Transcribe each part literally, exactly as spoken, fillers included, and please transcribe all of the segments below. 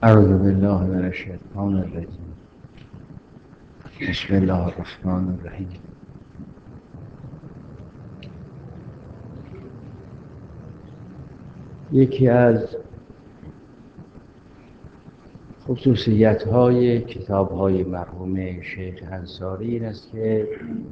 اعوذ بالله من الشیطان الرجیم. بسم الله الرحمن الرحیم. یکی از خصوصیت‌های کتاب‌های مرحوم شیخ انصاری این است که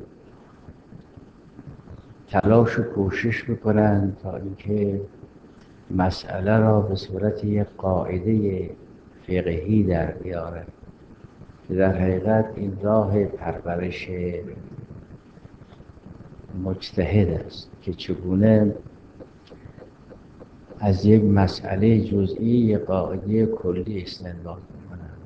تلاش و کوشش می‌کنند تا اینکه مسئله را به صورت یک قاعده فقهی در بیارند که در حقیقت این راه پرورش مجتهد است که چگونه از یک مسئله جزئی یک قاعده کلی استنباط می‌کنند.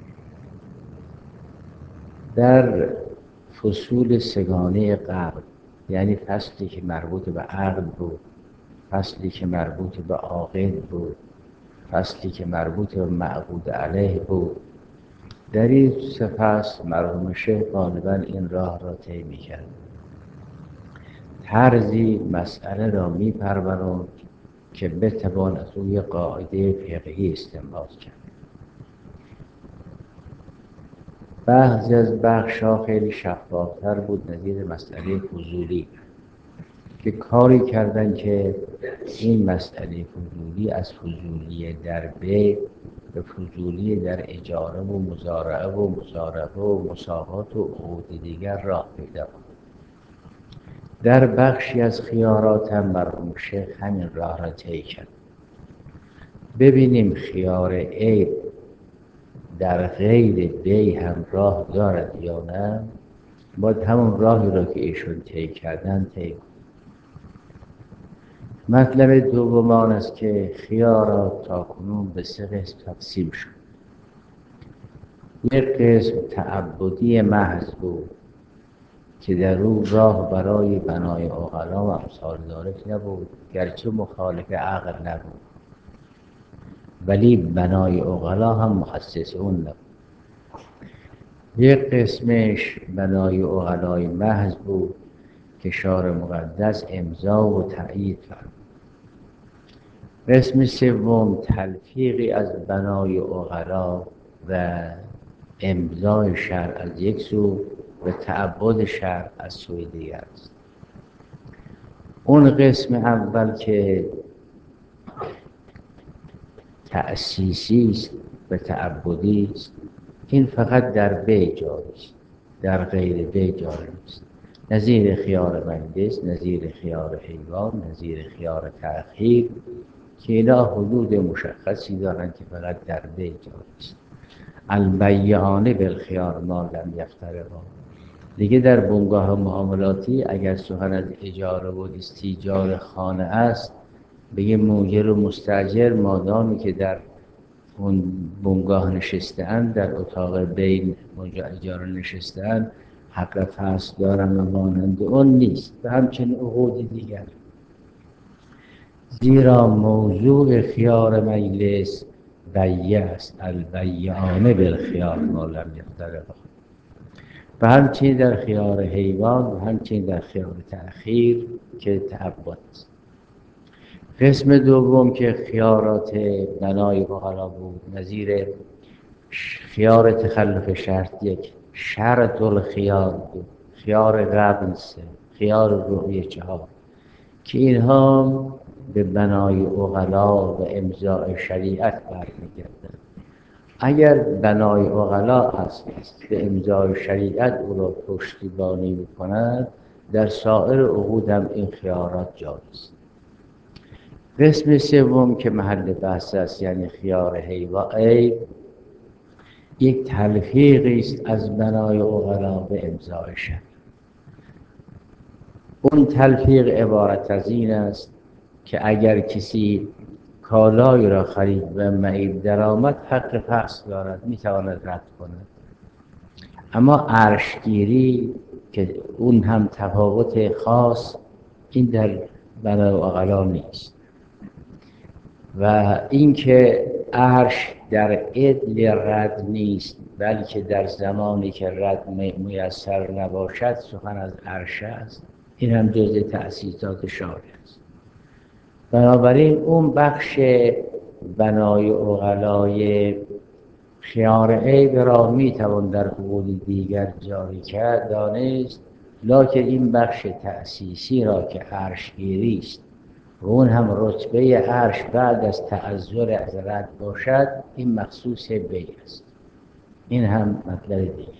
در فصول سگانه قبل، یعنی فصلی که مربوط به عقد بود، فصلی که مربوط به عاقد بود، فصلی که مربوط به معقود علیه بود، در این سه فصل مرحوم شیخ غالباً این راه را طی می‌کرد. طرزی مسئله را می‌پروراند که بتوان از روی قاعده فقهی استنباط کرد. بعضی از بخش‌ها خیلی شفافتر بود، نظیر مسئله فضولی که کاری کردن که این مسئله فضولی از فضولی در بیع به فضولی در اجاره و مزارعه و مزاربه و مساقات و عقود دیگر راه پیدا کند. در بخشی از خیارات هم مرحوم شیخ همین راه را طی کرد. ببینیم خیار عیب در غیر بیع هم راه دارد یا نه. باید همون راهی را که ایشون طی کردن طی کنیم. مطلب دوم آن است که خیارات تاکنون به سه قسم تقسیم شد. یک قسم تعبدی محض بود که در او راه برای بنای عقلا و امثال ذالک نبود، گرچه مخالف عقل نبود ولی بنای عقلا هم مخصص اون نبود. یک قسمش بنای عقلای محض بود که شارع مقدس امضا و تأیید کرد. قسم سوم تلفیقی از بنای عقلا و امضای شرع از یک سو و تعبد شرع از سوی دیگر است. اون قسم اول که تأسیسی است و تعبدی است، این فقط در بیع جاری است، در غیر بیع جاری است. نظیر خیار مجلس، نظیر خیار حیوان، نظیر خیار تأخیر که اینا حدود مشخصی دارند که فقط در بیع جاری است. البیعان بالخیار ما لم یفترقا. دیگه در بنگاه معاملاتی اگر سخن از اجاره و استیجار خانه است، بگه موجر و مستاجر مادامی که در اون بنگاه نشسته‌اند، در اتاق بین اونجا اجاره نشسته‌اند، حق فصل دارن و مانند اون نیست و همچنین عقود دیگر. زیرا موضوع خیار مجلس بیع است، البیعان بالخیار ما لم یفترقا. و همچنین در خیار حیوان و همچنین در خیار تأخیر که تعبد است. قسم دوم که خیارات بنای عقلا بود، نظیر خیار تخلف شرط یک، شرط الخیار بود، خیار قبل سه، خیار رؤیه چهار، که اینها به بنای عقلا و امضاء شریعت برمیگردند. اگر بنای عقلا است به امضاء شریعت او را پشتیبانی می‌کند، در سایر عقود هم این خیارات جاری است. قسم سوم که محل بحث است، یعنی خیار حیوان، یک تلفیقی است از بنای عقلا به امضاء شرع. اون تلفیق عبارت از این است که اگر کسی کالایی را خرید و معیب درآمد، حق فصل دارد، میتواند رد کند. اما عرشگیری که اون هم تفاوت خاص، این در بنای عقلا نیست. و اینکه عرش در عدل رد نیست، بلکه در زمانی که رد میسر نباشد سخن از عرش است، این هم جزء تأسیسات شارع است. بنابراین اون بخش بنای عقلای خیار عیب را میتوان در عقود دیگر جاری کرد دانست، لکن این بخش تأسیسی را که عرشگیری است و اون هم رتبه عرش بعد از تعذر از رد باشد، این مخصوص بی است. این هم مطلب دیگه.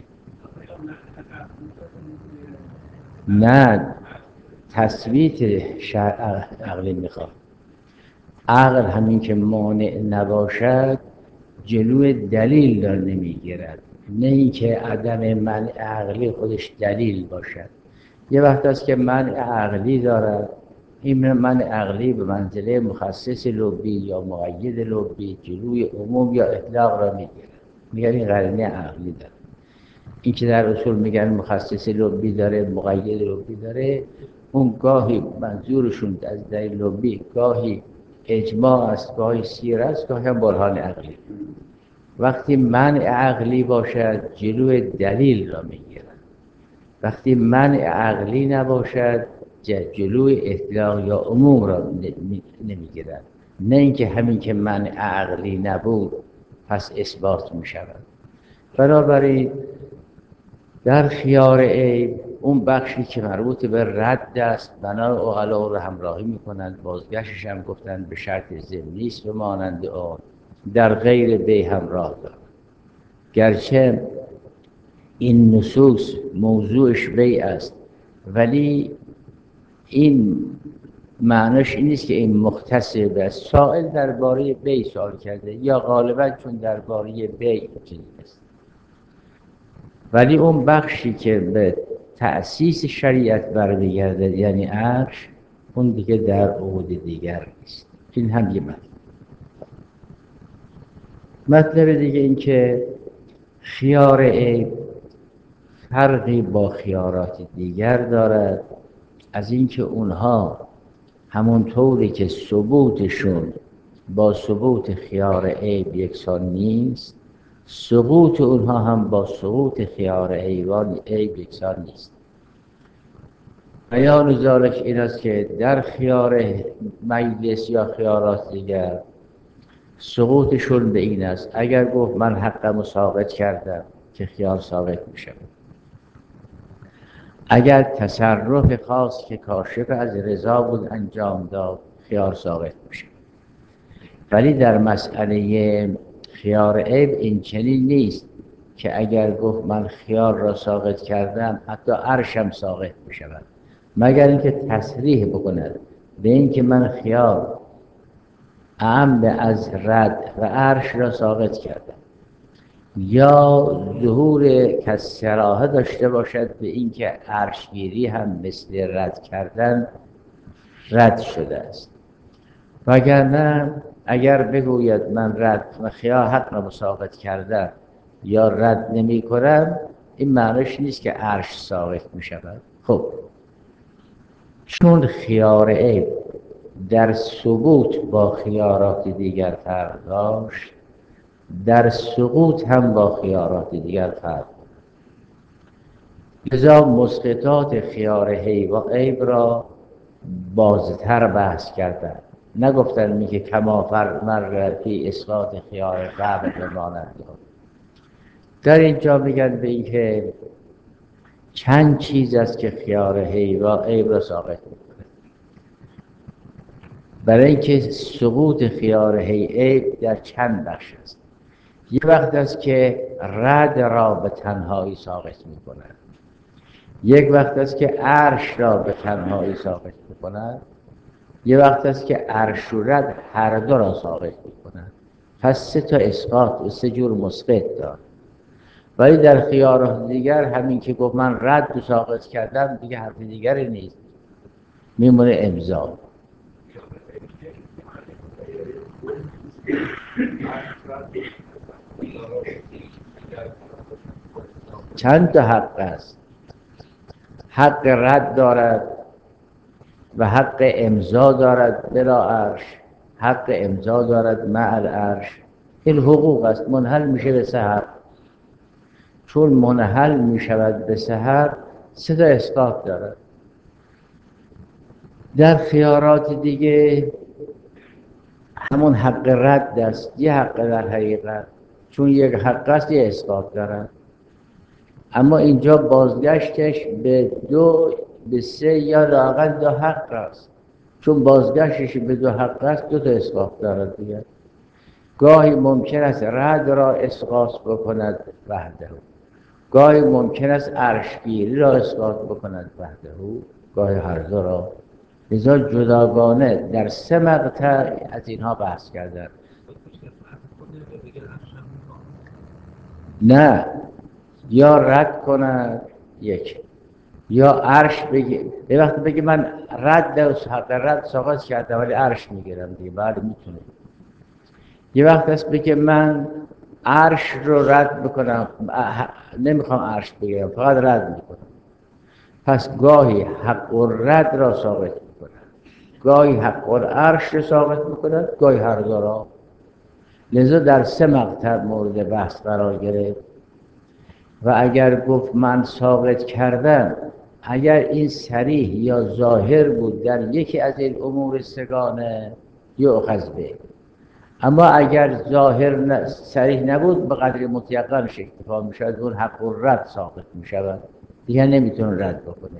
نه، تثبیت شرع عقلی میخواد. عقل همین که مانع نباشد جلوی دلیل را نمیگیرد، نه اینکه عدم منع عقلی خودش دلیل باشد. یه وقت است که منع عقلی دارد، این منع عقلی به منزله مخصص لبی یا مقید لبی جلوی عموم یا اطلاق را میگیرد، میگن این قرینه عقلی داره. این که در اصول میگن مخصص لبی داره، مقید لبی داره، اون گاهی منظورشون از دلیل لبی گاهی اجماع است، گاهی سیر است، گاهی هم برهان عقلی. وقتی منع عقلی باشد جلوی دلیل را میگیرد، وقتی منع عقلی نباشد جلوی اطلاق یا عموم را نمیگیرد. نه اینکه همین که منع عقلی نبود پس اثبات میشود. بنابراین در خیار عیب اون بخشی که مربوط به رد است بنا عقلا رو همراهی میکنند، بازگشتش هم گفتند به شرط ضمنی است و مانند آن در غیر بی همراه دارد. گرچه این نصوص موضوعش بی است، ولی این معنیش این نیست که این مختص به سائل درباره بی سوال کرده یا غالبا چون درباره بی چیزی است، ولی اون بخشی که به تأسیس شریعت برمیگردد یعنی عرش، اون دیگه در عقود دیگر نیست. این هم یه مطلب. مطلب دیگه این که خیار عیب فرقی با خیارات دیگر دارد، از اینکه اونها همونطوری که ثبوتشون با ثبوت خیار عیب یکسان نیست، سقوط اونها هم با سقوط خیار عیبان عیب یکسان نیست. بیان ذالک این است که در خیار مجلس یا خیارات دیگر سقوطشون به این است، اگر گفت من حقم ساقط کردم که خیار ساقط میشه، اگر تصرف خاص که کاشف از رضا بود انجام داد خیار ساقط میشه. ولی در مسئله خیار عیب این چنین نیست که اگر گفت من خیار را ساقط کردم حتی عرشم ساقط میشود، مگر اینکه تصریح بکند به اینکه من خیار عمد از رد و عرش را ساقط کردم، یا ظهور کسراحه داشته باشد به اینکه عرشگیری هم مثل رد کردن رد شده است. وگرنه اگر بگوید من رد و خیار حق را ساقط کردم یا رد نمی کنم، این معنیش نیست که عرش ساقط می شود. خب چون خیار عیب در ثبوت با خیارات دیگر فرق داشت، در سقوط هم با خیارات دیگر فرق. لذا مسقطات خیار عیب را بازتر بحث کردن، نگفتن میگه کما فرق مر فی اسقاط خیار قبل بماند. در اینجا میگن به این که چند چیز است که خیار عیب را ساقط میکنه. برای اینکه سقوط خیار عیب در چند بخش است. یه وقت است که رد را به تنهایی ساقط میکنه، یک وقت است که عرش را به تنهایی ساقط میکنه، یه وقت است که عرش و رد هر دو را ساقط میکنه. پس سه تا اسقاط و سه جور مسقط دار. ولی در خیارات دیگر همین که گفت من رد و ساقط کردم دیگه حرف دیگری نیست، میمونه امضا. چند تا حق است. حق رد دارد و حق امضا دارد بلا عرش، حق امضا دارد مع العرش. این حقوق است، منحل میشه به سه حق. چون منحل میشود به سه حق، سه تا اسقاط دارد. در خیارات دیگه همون حق رد است. یه حق در حقیقت چون یک حق است یه اسقاط دارن. اما اینجا بازگشتش به دو به سه یا لااقل دو حق است، چون بازگشتش به دو حق است دو تا اسقاط دارد دیگه. گاهی ممکن است رد را اسقاط بکند وحده، گاهی ممکن است عرشگیری را اسقاط بکند وحده، گاهی هر دو را. لذا جداگانه در سه مقطع از اینها بحث کردن. نه، یا رد کند یک، یا عرش بگی. یه وقت بگی من رد در رد ساقط کردم ولی عرش میگیرم دیگه، بله میتونه. یه وقت هست بگه من عرش رو رد بکنم، نمیخوام عرش بگیرم فقط رد میکنم. پس گاهی حق و رد را ثابت میکنن، گاهی حق و عرش را ثابت میکنن، گاهی هر دو را. لذا در سه مقطع مورد بحث قرار گرفت. و اگر گفت من ثابت کردم، اگر این صریح یا ظاهر بود در یکی از این امور سگانه یؤخذ به، اما اگر ظاهر صریح نبود به قدر متیقنش اکتفا میشود، اون حق و رد ساقط میشود دیگه، نمیتونه رد بکنه.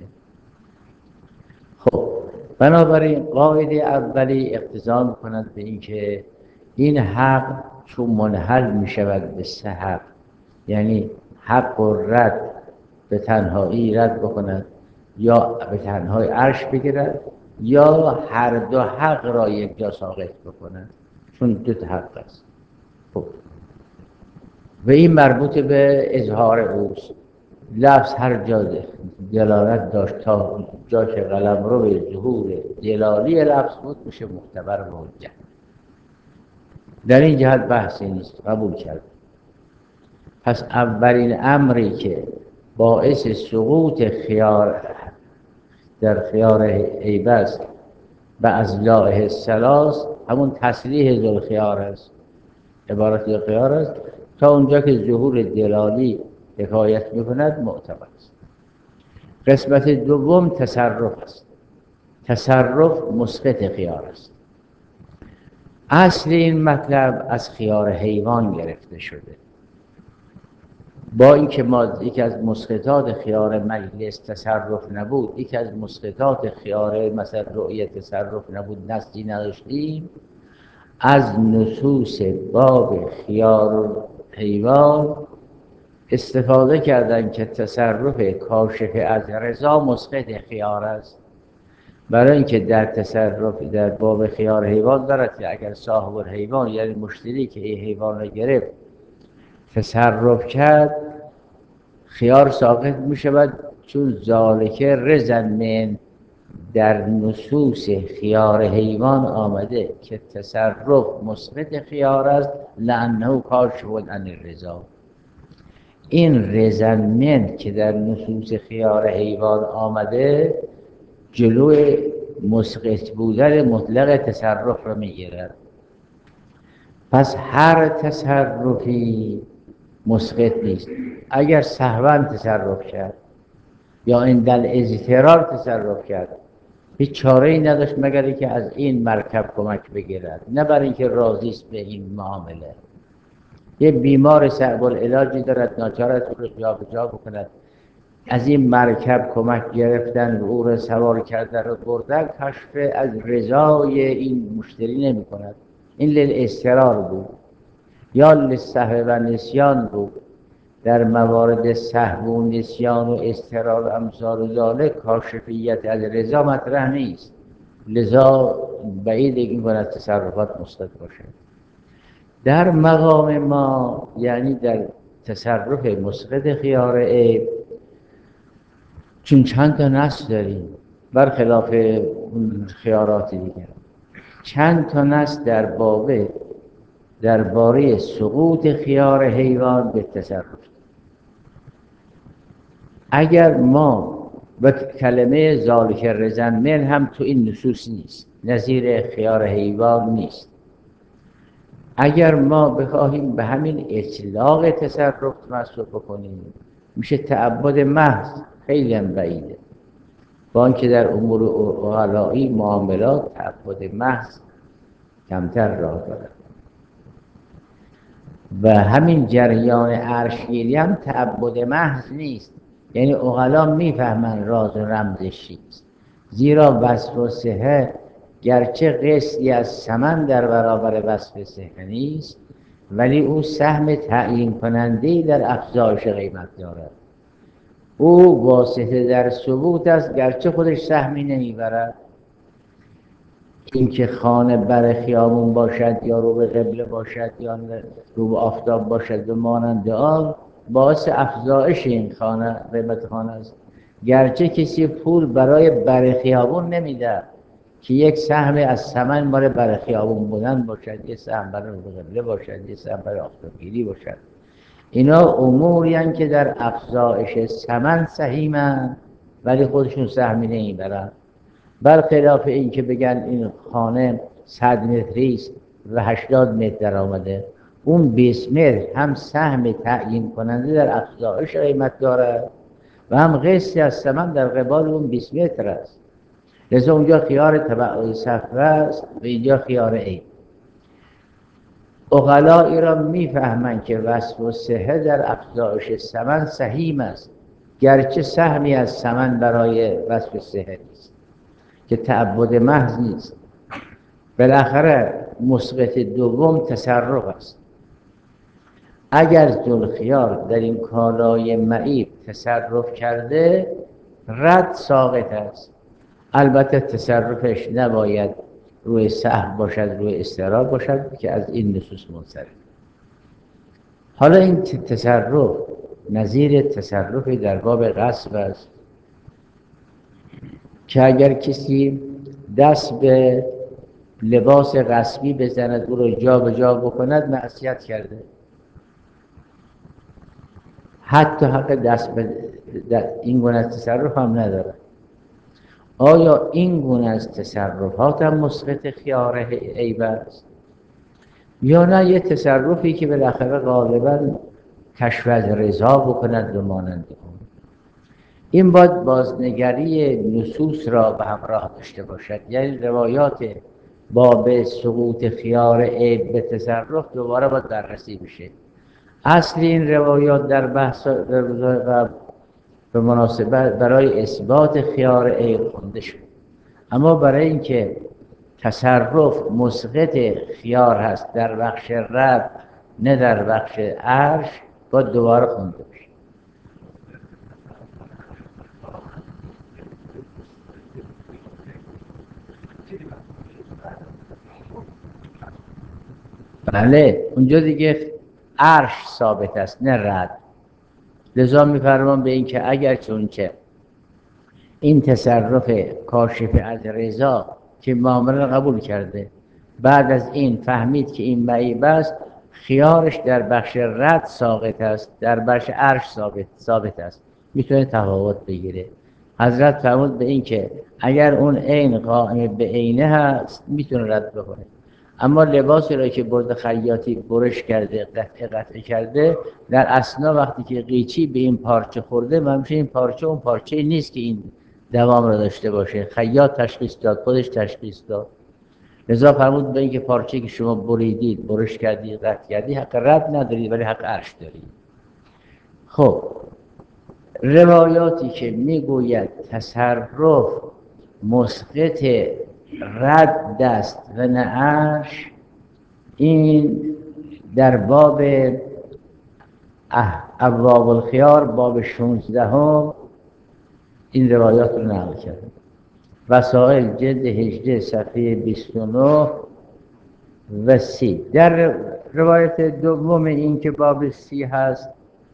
خب بنابراین قاعده اولی اقتضا میکند به اینکه این حق چون منحل میشود به سه حق، یعنی حق و رد به تنهایی رد بکند، یا به تنهایی عرش بگیرد، یا هر دو حق را یک جا ساقط بکند، چون دو تا حق است. خب و این مربوط به اظهار اوست. لفظ هر جا دلالت داشت تا جا که قلم رو به ظهور دلالی لفظ بود میشه معتبر و حجت. در این جهت بحثی نیست، قبول کرد. پس اولین امری که باعث سقوط خیار در خیار عیب است و از لاء الثلاث همون تصریح ذوالخیار است، عبارت ذوالخیار است، تا اونجا که ظهور دلالی حکایت میکند معتبر است. قسمت دوم تصرف است. تصرف مسقط خیار است. اصل این مطلب از خیار حیوان گرفته شده. با اینکه ما یکی از مسقطات خیار مجلس تصرف نبود، یکی از مسقطات خیار مثلا رؤیه تصرف نبود، نصی نداشتیم، از نصوص باب خیار حیوان استفاده کردن که تصرف کاشف از رضا مسقط خیار است. برای اینکه در تصرف در باب خیار حیوان دارد که اگر صاحب الحیوان یعنی مشتری که این حیوان را گرفت تصرف کرد، خیار ساقط می شود، چون ذالکه رزن من در نصوص خیار حیوان آمده که تصرف مسقط خیار است، لانه کاشف عن الرضا. این رزن من که در نصوص خیار حیوان آمده جلوی مسقط بودن مطلق تصرف را میگیرد. پس هر تصرفی مسقط نیست. اگر سهوا تصرف کرد یا عند اضطرار تصرف کرد، هیچ چاره‌ای نداشت مگر اینکه از این مرکب کمک بگیرد، نه برای اینکه راضی است به این معامله. یه بیمار صعب العلاجی دارد، ناچار است او را جابجا بکند، از این مرکب کمک گرفتن و او را سوار کردن و بردن کشف از رضای این مشتری نمی کند. این للاضطرار بود یا للسهو و نسیان بود. در موارد سهو و نسیان و اضطرار و امثال ذالک کاشفیت از رضا مطرح نیست. لذا بعید این کند تصرفات مسقط باشه. در مقام ما یعنی در تصرف مسقط خیار عیب، چون چند تا نص داریم برخلاف خیارات دیگر، چند تا نص در باب درباره سقوط خیار حیوان به تصرف. اگر ما و کلمه ذالک رزن من هم تو این نصوص نیست، نظیر خیار حیوان نیست. اگر ما بخواهیم به همین اطلاق تصرف مصرف بکنیم میشه تعبد محض، خیلی هم بعیده. با اینکه در امور عقلائی معاملات تعبد محض کمتر راه دارد. و همین جریان عرشگیری هم تعبد محض نیست، یعنی عقلا میفهمن راز و رمزش چیست، زیرا وصف و صحه گرچه قسطی از ثمن در برابر وصف صحه نیست، ولی او سهم تعیین کننده‌ای در افزایش قیمت دارد. او واسطه در ثبوت است گرچه خودش سهمی نمیبرد. اینکه خانه بر خیابون باشد یا رو به قبله باشد یا رو به آفتاب باشد و مانند آن باعث افزایش این خانه قیمت خانه است، گرچه کسی پول برای بر خیابون نمیده که یک سهم از ثمن مال بر خیابون بودن باشد، یک سهم برای رو به قبله باشد، یک سهم برای آفتابگیری باشد. اینا اموری هستند که در افزایش ثمن سهیمند ولی خودشون سهمی نمیبرند. برخلاف این که بگن این خانه صد متری است و هشتاد متر در آمده، اون بیست متر هم سهم تعیین کننده در افزایش قیمت دارد و هم قسطی از ثمن در قبال اون بیست متر است. لذا اونجا خیار تبع صفوه است و اینجا خیار عیب. عقلاء را میفهمند که وصف و صحه در افزایش ثمن سهیم است، گرچه سهمی از ثمن برای وصف صحه نیست که تعبد محض نیست. بالاخره مسقط دوم تصرف است. اگر ذوالخیار در این کالای معیب تصرف کرده رد ساقط است. البته تصرفش نباید روی سهو باشد، روی استعراض باشد که از این نصوص منصرف. حالا این تصرف نظیر تصرفی در باب غصب است که اگر کسی دست به لباس غصبی بزند او رو جا به جا بکند معصیت کرده، حتی حق دست به این گونه از تصرف هم نداره. آیا این گونه از تصرفات هم مسقط خیار عیب است یا نه یه تصرفی که بالاخره غالبا کشف از رضا بکند و مانند اون؟ این باید بازنگری نصوص را به همراه داشته باشد، یعنی روایات باب سقوط خیار عیب به تصرف دوباره باید بررسی بشه. اصل این روایات در بحث در روزهای قبل به مناسبت برای اثبات خیار عیب خونده شد، اما برای اینکه تصرف مسقط خیار هست در بخش رب نه در بخش عرش باید دوباره خونده بشه. بله اونجا دیگه عرش ثابت است نه رد. لذا می‌فرمان به این که اگر چون که این تصرف کاشف از رضا که معامله قبول کرده بعد از این فهمید که این معیب است، خیارش در بخش رد ساقط است، در بخش عرش ثابت ثابت است، میتونه تفاوت بگیره. حضرت فرمود به این که اگر اون عین قائم به عینه هست میتونه رد بکنه، اما لباسی را که برد خیاطی برش کرده قطعه قطعه کرده در اثنا وقتی که قیچی به این پارچه خورده ممشه این پارچه اون پارچه نیست که این دوام را داشته باشه. خیاط تشخیص داد، خودش تشخیص داد. لذا فرمود به این که پارچه که شما بریدید برش کردید قطع کردید حق رد ندارید ولی حق عرش دارید. خب روایاتی که میگوید تصرف مسقط رد است و نه عرش، این در باب ابواب الخیار باب شانزده هم این روایات رو نقل کرده. وسائل جلد هجده صفحه بیست و نه و سی. در روایت دوم این که باب سی هست،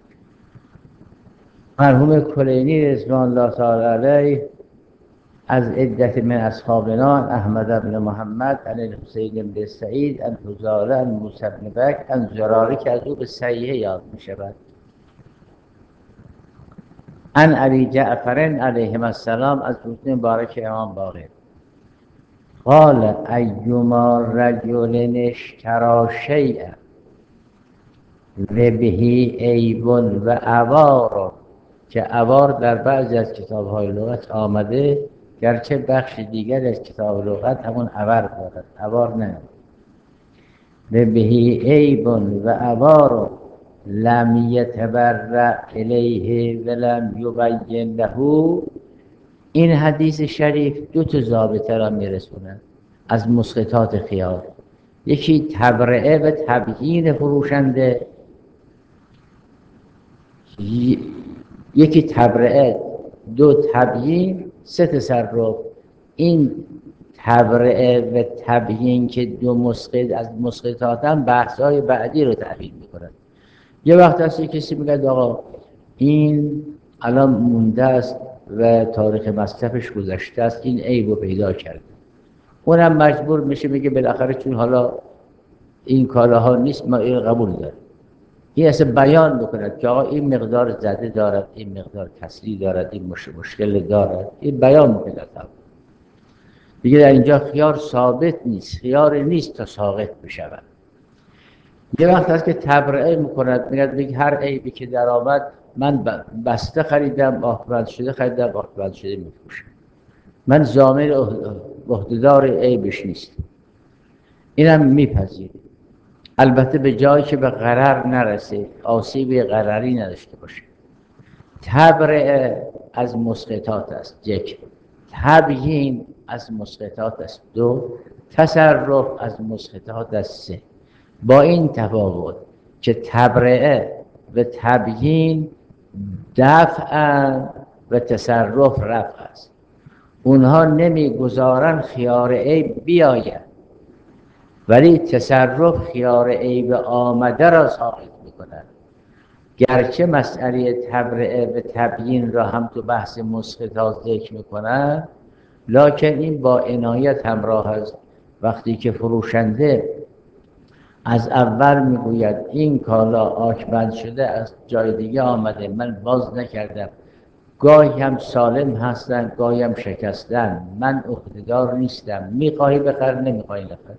مرحوم کلینی رضوان الله تعالی علیه از عدت من اصحابنا احمد بن محمد عن الحسین بن سعید عن حذاله عن موسی بن بکر عن زراره که از او به صحیحه یاد می شود، عن ابی جعفر علیه السلام از حسن مبارک امام باقر قال ایما رجل اشتری شیئا و بهی عیب و عوار، که عوار در بعضی از کتاب‌های لغت آمده گرچه بخش دیگر از کتاب لغت همون عور دارد، عوار نه. و بهی عیب و عوار لم یتبرع الیه و لم یبین له. این حدیث شریف دو تا ضابطه را میرسونه از مسقطات خیار. یکی تبرئه و تبیین فروشنده، یکی تبرئه، دو تبیین، سه تصرف. این تبرئه و تبیین که دو مسقط از مسقطات هم بحث‌های بعدی رو تعبیر می‌کنند. یه وقت هست کسی میگه آقا این الان مونده است و تاریخ مصرفش گذشته است، این عیب رو پیدا کرده، اونم مجبور میشه میگه بالاخره چون حالا این کالاها نیست ما این قبول داریم. این اصلا بیان بکند که آقا این مقدار زده دارد، این مقدار کسری دارد، این مش... مشکل دارد، این بیان بکند. دیگه در اینجا خیار ثابت نیست، خیار نیست تا ساقط بشود. یه وقت هست که تبرئه میکند، میگه دیگه هر عیبی که در آمد من بسته خریدم، آهبند شده خریدم، آهبند شده میفروشم، من ضامن عهده‌دار عیبش نیست. اینم میپذیره، البته به جایی که به غرر نرسه، آسیب غرری نداشته باشه. تبرئه از مسقطات است، یک. تبیین از مسقطات است، دو. تصرف از مسقطات است، سه. با این تفاوت که تبرئه و تبیین دفع و تصرف رفع است. اونها نمیگذارن خیار عیب بیاید، ولی تصرف خیار عیب آمده را ساقط میکنند. گرچه مسئله تبرئه و تبیین را هم تو بحث مسقطات ذکر میکنند، لکن این با عنایت همراه است. وقتی که فروشنده از اول میگوید این کالا آکبند شده از جای دیگه آمده، من باز نکردم، گاهی هم سالم هستن گاهی هم شکستن، من عهده‌دار نیستم، میخواهی بخر نمیخواهی نخر،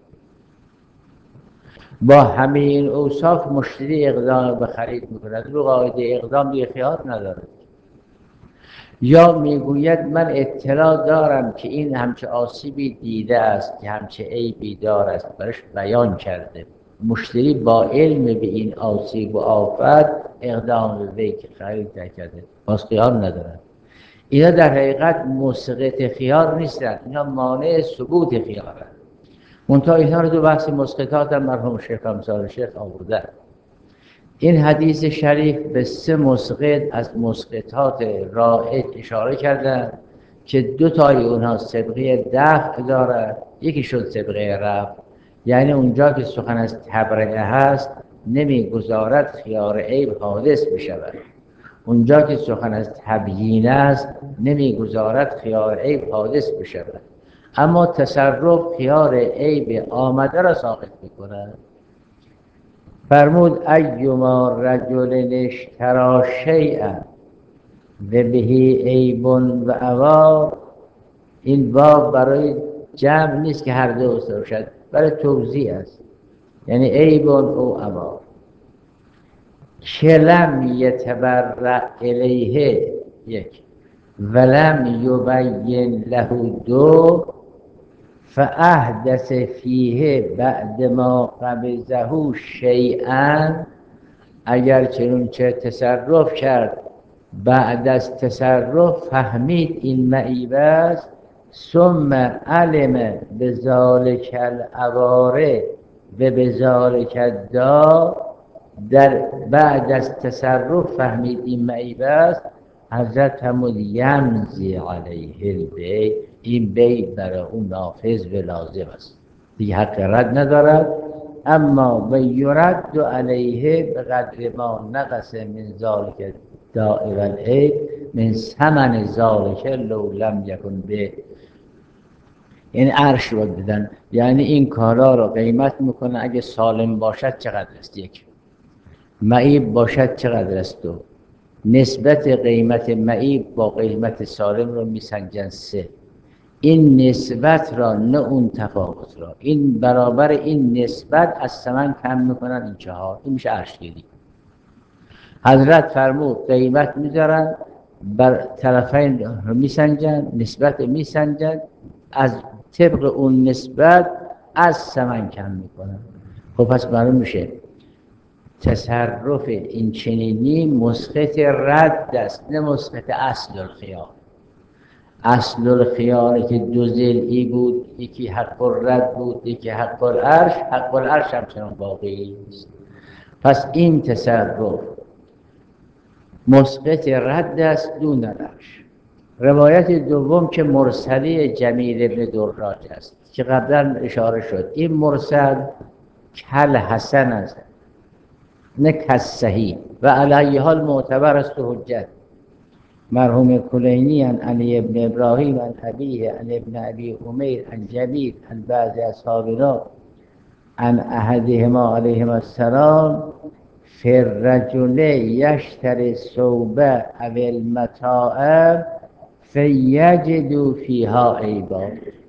با همه این اوصاف مشتری اقدام به خرید میکند، رو قاعده اقدام دیگه خیار نداره. یا میگوید من اطلاع دارم که این همچه آسیبی دیده است، که همچه عیبی دارد، برش بیان کرده، مشتری با علم به این آسیب و آفت اقدام به وی که خرید نکرده، باز خیار ندارد. اینا در حقیقت مسقط خیار نیستند، اینا مانع ثبوت خیارند. منتها اینها رو تو بحث مسقطات هم مرحوم شیخ امثال شیخ آورده. این حدیث شریف به سه مسقط از مسقطات رائج اشاره کردن که دو تای اونها سبقه دفع داره، یکی شد سبقه رفع. یعنی اونجا که سخن از تبرئه هست نمیگذارد خیار عیب حادث بشود، اونجا که سخن از تبیین است نمیگذارد خیار عیب حادث بشود. اما تصرف خیار عیب آمده را ساقط میکند. فرمود ایما رجل اشتری شیئا و بهی عیب و عوار. این باب برای جمع نیست که هر دو باشد، برای توضیح است، یعنی عیب او عوار. که لم یتبرع الیه، یک، ولم یبین له، دو، فاحدث فیه بعد ما قبضه شیئا. اگر چنانچه تصرف کرد بعد از تصرف فهمید این معیب است، ثم علم بذالک العواره و بذالک الداء، در بعد از تصرف فهمید این معیب است، حضرت همون یمضی علیه البیع، این بیع برای اون نافذ و لازم است، دیگه حق رد ندارد. اما و یرد علیه به قدر ما نقص من ذالک داء و العیب من ثمن ذالک لو لم یکن به. این عرش رو بدن، یعنی این کالا رو قیمت میکنه، اگه سالم باشد چقدر است، یک، معیب باشد چقدر است، دو، نسبت قیمت معیب با قیمت سالم رو میسنجن، سه، این نسبت را نه اون تفاوت را، این برابر این نسبت از ثمن کم میکنن، این چهار، این میشه عرشگیری. حضرت فرمود قیمت میذارن، بر طرفین رو میسنجن، نسبت میسنجن، از طبق اون نسبت از ثمن کم میکنن. خب پس معلوم میشه تصرف این چنینی مسقط رد است، نه مسقط اصل الخیال. اصل الخیال که دو ضلعی بود، یکی حق الرد بود، یکی حق العرش، حق العرش همچنان باقی است. پس این تصرف مسقط رد است دون العرش. روایت دوم که مرسلی جمیل ابن دراج است که قبلا اشاره شد، این مرسل کل حسن است نه کس صحیح و علیه حال معتبر است و حجت. مرحوم کلینی عن علی ابن ابراهیم عن ابیه عن ابن ابی امیر عن جمیل عن بعض اصحابنا عن احدهما علیهما السلام فی الرجل یشتری الثوب او المتاع فیجد فیها عیبا.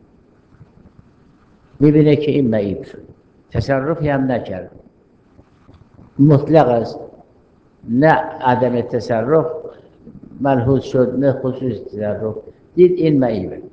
میبینه که این معیب شد، تصرفی هم نکرد، مطلق است، نه عدم تصرف ملحوظ شد نه خصوص تصرف، دید این معیبه.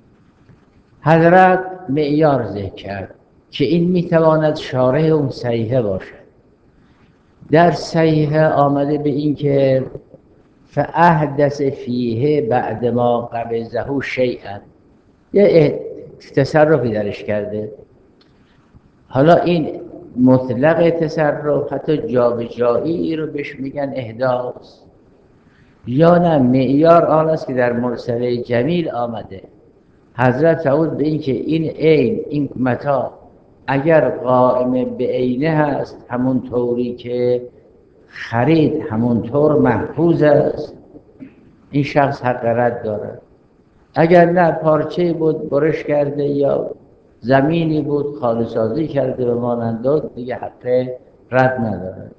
حضرت معیار ذکر کرد که این میتواند شارح اون صحیحه باشد. در صحیحه آمده به این که فاحدث فیه بعد ما قبضه شیئا، یه تصرفی درش کرده. حالا این مطلق تصرف حتی جابجایی رو بهش میگن احداث، یا نه معیار آن است که در مرسله جمیل آمده. حضرت تعود به این که این عین، این متاع اگر قائم به عینه هست همون طوری که خرید همون طور محفوظ است، این شخص حق رد دارد. اگر نه پارچه بود برش کرده یا زمینی بود خالص‌سازی کرده به مانند دیگه حق رد ندارد.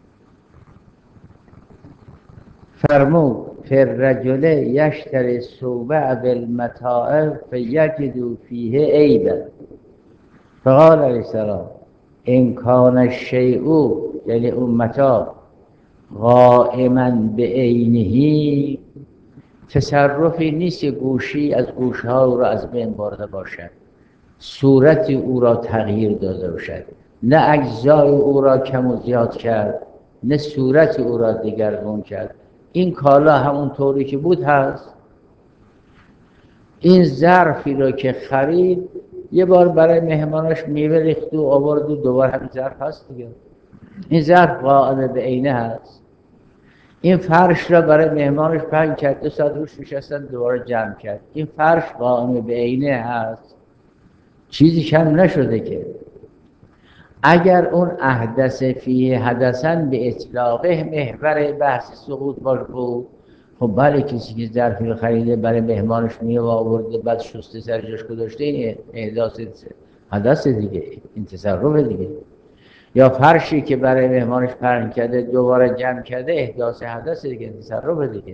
فرمود فی الرجل یشتری الثوب او المتاع فیجد فیه عیبا فقال علیه السلام ان کان الشیء، یعنی اون متاع قائما به عینه، تصرفی نیست که گوشی از گوشها او را از بین برده باشد، صورت او را تغییر داده باشد، نه اجزای او را کم و زیاد کرد، نه صورت او را دگرگون کرد. این کالا همون طوری که بود هست. این ظرفی رو که خرید یه بار برای مهمانش میوه ریخت و آورد و دوباره همین ظرف هست دیگه. این ظرف قائم به عینه هست. این فرش را برای مهمانش پهن کرد، دو ساعت روش نشستن دوباره جمع کرد، این فرش قائم به عینه هست، چیزی کم نشده که. اگر اون احدث فیه حدثاً به اطلاقه محور بحث سقوط باش بود، خب بله کسی که ظرفی رو خریده برای مهمانش میوه آورده بعد شسته سرجاش گذاشته، این احداث حدث دیگه، این تصرف دیگه. یا فرشی که برای مهمانش پهن کرده دوباره جمع کرده، احداث حدث دیگه، تصرف دیگه.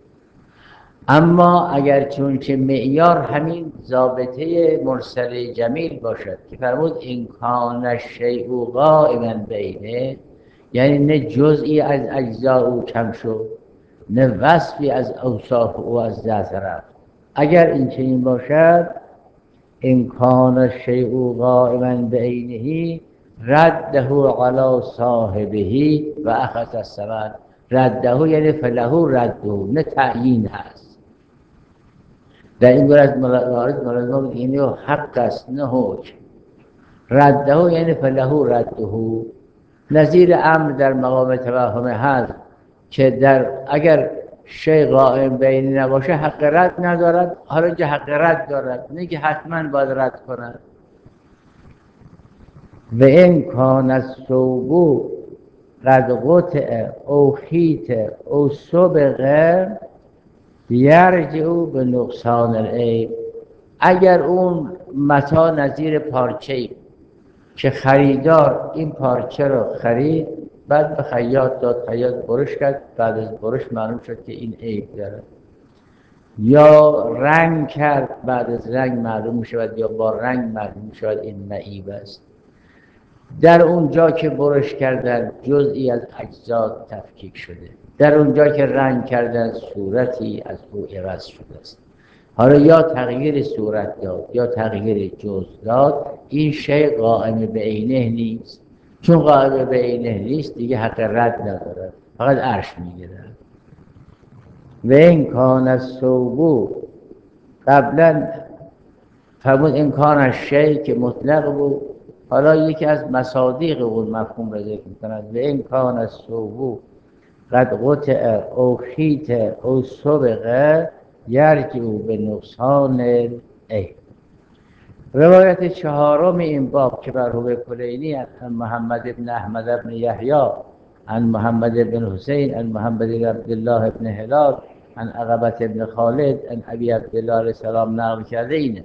اما اگر چون که معیار همین ضابطه مرسل جمیل باشد که فرمود این کان الشیء قائما بینه، یعنی نه جزئی از اجزا او کم شد نه وصفی از اوصاف او از دست رفت. اگر این چنین باشد این کان الشیء قائما بعینه رده علی صاحبه و اخذ الثمن. رده یعنی فله رده، نه تعیین هست. در این گونه از ملازمه بود اینی حق است نه حکم. رده یعنی فله رده، نظیر امر در مقام توهم هست که در اگر شیء قائم بینی نباشه حق رد ندارد، حالا اینجا حق رد دارد، نه که حتما باید رد کند. و این کان الثوب قد قطع او خیط او سبق یرجع به نقصان العیب. اگر اون متاع نظیر پارچه‌ای که خریدار این پارچه رو خرید بعد به خیاط داد، خیاط برش کرد، بعد از برش معلوم شد که این عیب داره، یا رنگ کرد بعد از رنگ معلوم شود یا با رنگ معلوم شود این معیب است. در اونجا که برش کردن جزئی از اجزا تفکیک شده، در اونجا که رنگ کردن صورتی از او عوض شده است. حالا یا تغییر صورت داد یا تغییر جزء داد، این شیء قائم به عینه نیست. چون قائم به عینه نیست دیگه حق رد نداره، فقط عرش میگیره. و این کان الصوب قبلا فرمود امکان الشیء که مطلق بود، حالا یکی از مصادیق اون مفهوم را ذکر می‌کند. و امکان الصوب قد قطع او خیط او سبق یرجع به نقصان ای. روایت چهارم این باب که مرحوم کلینی عن محمد بن احمد بن یحیی عن محمد بن حسین عن محمد بن عبدالله بن هلال عن عقبة بن خالد عن ابی عبدالله علیه السلام نقل کرده اینه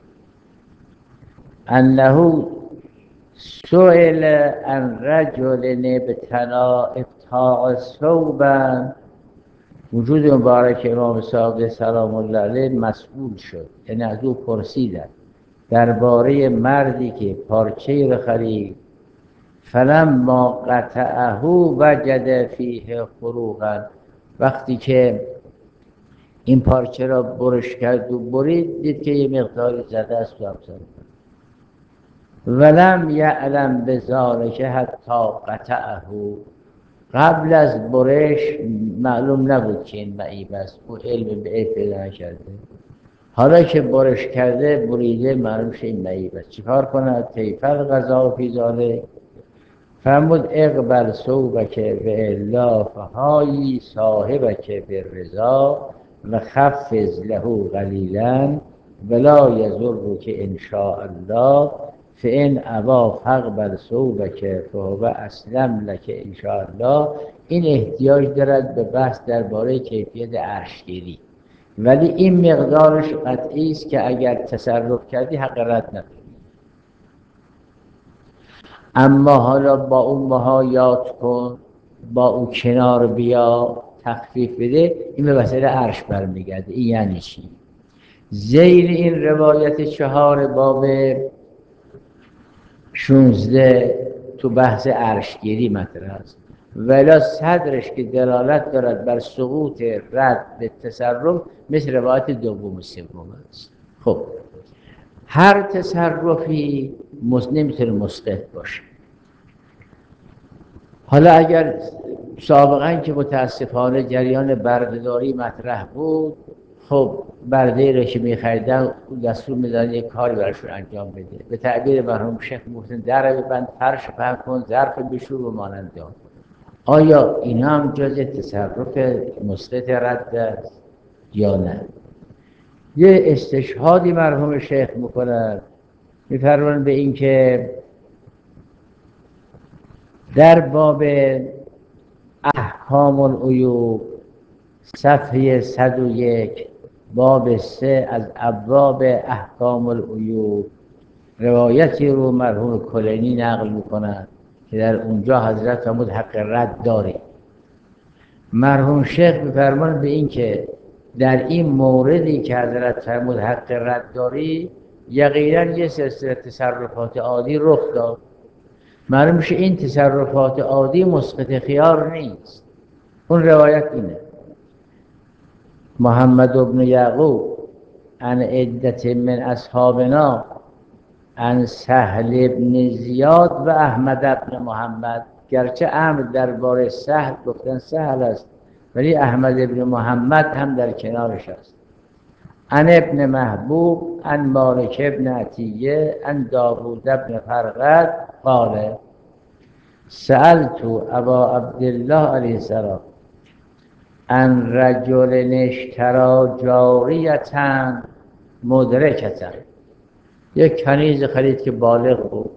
انه سئل عن رجل ابتنا ابتاع ثوبا. وجود مبارک امام صادق سلام الله علیه مسئول شد، یعنی از او پرسیدند درباره مردی که پارچه‌ای را خرید. فلما قطعه وجد فیه خروقا. وقتی که این پارچه را برش کرد و برید دید که یه مقداری زده است و افسر. ولم یعلم بذلک حتی قطعه. قبل از برش معلوم نبود که این معیب است، او علم به عیب پیدا نکرده. حالا که برش کرده بریده معلوم شد این معیب است. چیکار کند؟ کیف القضاء فی ذلک؟ فرمود اقبل ثوبک و الا فحایی صاحبک بالرضا و خفض له قلیلا ولا یضرک ان شاء الله فان ابا فاقبل ثوبک فهو اسلم لک ان شاء الله. این احتیاج دارد به بحث درباره کیفیت عرشگیری، ولی این مقدارش قطعی است که اگر تصرف کردی حق رد نداری. اما حالا با اون محایات کن، با اون کنار بیا، تخفیف بده، این به وسیله عرش برمیگرده. این یعنی چی؟ زیر این روایت چهار باب شونزده تو بحث عرشگیری مطرح است، ولی صدرش که دلالت دارد بر سقوط رد به تصرف مثل روایت دوم و سوم است. خب هر تصرفی نمیتونه مسقط باشه. حالا اگر سابقا که متاسفانه جریان بردهداری مطرح بود، خب برده را که می‌خریدن دستور می‌دادن یک کاری براشون انجام بده. به تعبیر مرحوم شیخ محسن در ببند، فرش پهن کن، ظرف بشور و مانند آن. آیا این هم جز تصرف مسقط رد است یا نه؟ یه استشهادی مرحوم شیخ می‌کنند، می‌فرمایند به این که در باب احکام العیوب صفحه صد و یک باب سه از ابواب احکام العیوب روایتی رو مرحوم کلینی نقل میکنند که در اونجا حضرت فرمود حق رد داره. مرحوم شیخ میفرمایند به این که در این موردی که حضرت فرمود حق رد داری یقینا یه سلسله تصرفات عادی رخ داد. معلوم میشه این تصرفات عادی مسقط خیار نیست. اون روایت اینه: محمد بن یعقوب عن عدة من اصحابنا عن سهل بن زیاد و احمد بن محمد. گرچه امر درباره سهل گفتن سهل است، ولی احمد بن محمد هم در کنارش است. عن ابن محبوب عن مالک بن عطیه عن داوود بن فرقد قال سألت ابا عبدالله علیه السلام عن رجل اشتری جاریة مدرکة. یک کنیز خرید که بالغ بود،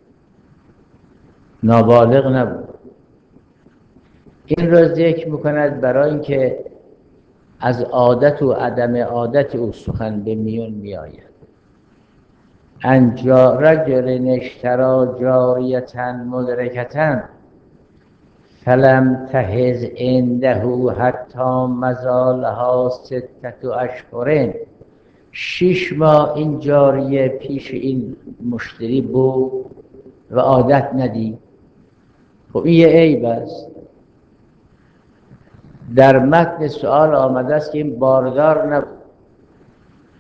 نابالغ نبود. این را ذکر میکند برای اینکه از عادت و عدم عادت او سخن به میون میآید. ان رجل اشتری جاریة مدرکة فلم تحز عنده حتی مزالها ستة اشهر. شش ماه این جاریه پیش این مشتری بود و عادت ندید. خب این یه عیب است. در متن سؤال آمده است که این باردار نبود،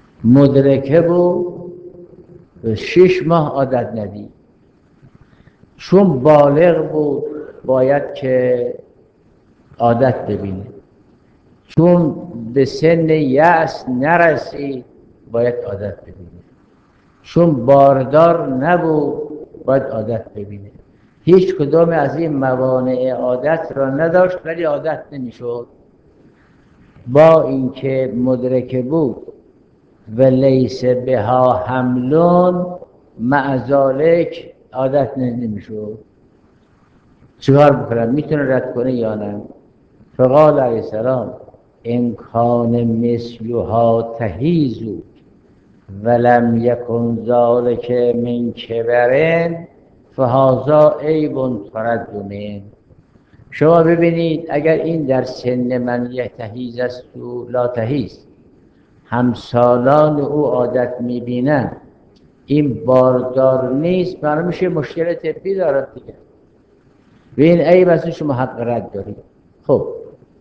مدرکه بود و شش ماه عادت ندید. چون بالغ بود باید که عادت ببینه، چون به سن یأس نرسید باید عادت ببینه، چون باردار نبود باید عادت ببینه. هیچ کدام از این موانع عادت را نداشت ولی عادت نمیشد. با اینکه مدرک بود و لیس بها حملون، مع ذالک عادت نمیشد. چیکار بکنم؟ میتونه رد کنه یا نه؟ فقال علیه السلام ان کان مثلها تهیزو ولم یکن ذلک من کبرن فهذا عیب ترد منه. شما ببینید اگر این در سن من یتهیز است و لا تهیز، همسالان او عادت میبینن این باردار نیست، برای میشه مشکل طبی دارد دیگه، به این عیب از شما حق رد دارید. خب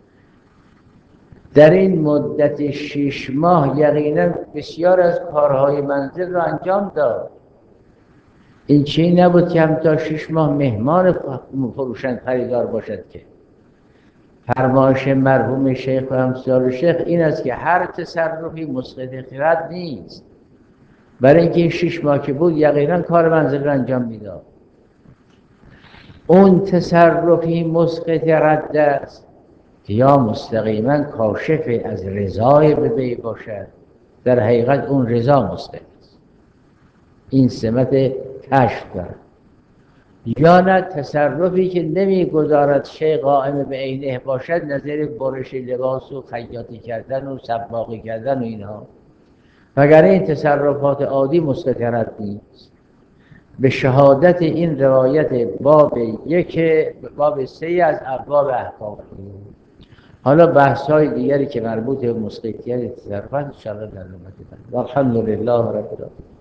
در این مدت شش ماه یقینا بسیار از کارهای منزل را انجام داد. این چی نبود که هم تا شش ماه مهمان فروشند خریدار باشد که. فرمایش مرحوم شیخ و امثال شیخ این است که هر تصرفی مسقط خرد نیست. برای اینکه این شش ماه که بود یقینا کار منزل را انجام میداد. اون تصرفی مسقط رد است یا مستقیما کاشف از رضای به وی باشد، در حقیقت اون رضا مسقط است، این سمت کشف دارد. یا نه تصرفی که نمیگذارد شیء قائم به عینه باشد، نظر برش لباس و خیاطی کردن و سباقی کردن و اینها، وگرنه این تصرفات عادی مسقط رد نیست. به شهادت این روایت باب یک باب سه از ابواب احکام. حالا بحث های دیگری که مربوط به مسقطیت تصرفات ان شاء الله در نوبت بعد. والحمد لله رب العالمین.